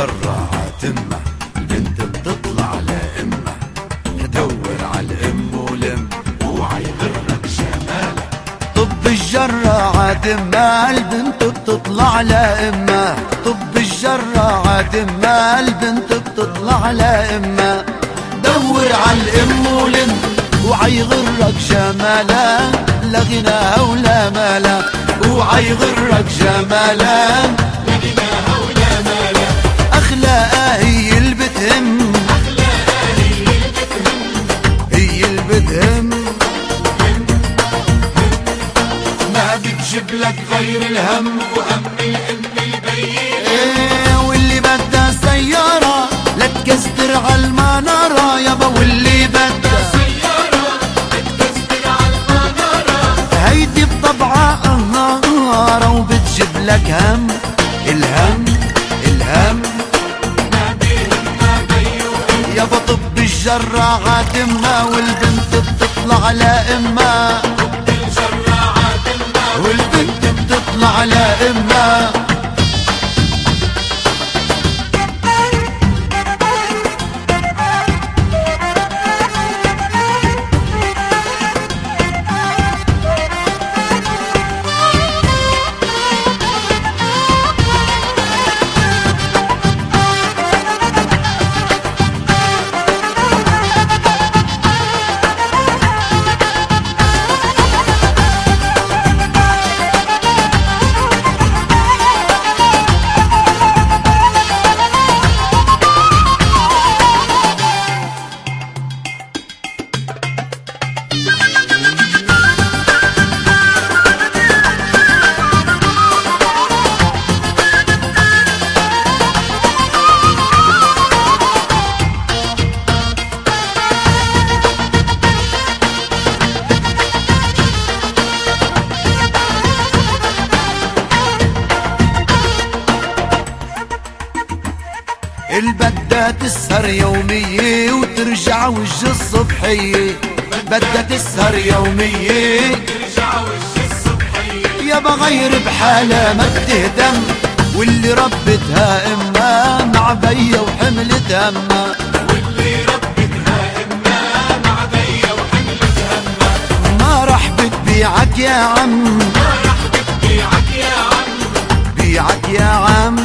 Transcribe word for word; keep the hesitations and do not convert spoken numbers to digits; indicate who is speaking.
Speaker 1: الجرة عاتمة البنت بتطلع لأمها، دور عالأم ولم اوعى يغرك جمالها. طب الجرة عاتمة البنت بتطلع لأمها، طب الجرة عاتمة البنت بتطلع لأمها، دور عالأم ولم اوعى يغرك جمالها، لا غناها ولا مالها، اوعى يغرك جمالها لا غناها ولا مالها. أخلاقها هي اللي بتهم، أخلاقها هي اللي بتهم، هي اللي بتهم، ما بتجيب لك غير الهم وهم الأم البين. ايه واللي بدها سيارة لا تكسر عالمنارة يابا، واللي بدها سيارة لا تكسر عالمنارة، هيدي بطبعها قهارة وبتجيب لك هم الهم الهم، ما بيهمها بي يابا. طب الجرة عاتمها والبنت بتطلع لأمها، طب الجرة عاتمها والبنت بتطلع لأمها. البدها تسهر يومية وترجع وجه الصبحية، بدها تسهر يومية وترجع وجه الصبحية، يابا غير بحالها ما بتهتم، واللي ربتها امها مع بيا وحملت همها، واللي ربتها امها مع بيا وحملت همها. ما راح بتبيعك يا عم، ما راح بتبيعك يا عم، بيعك يا عم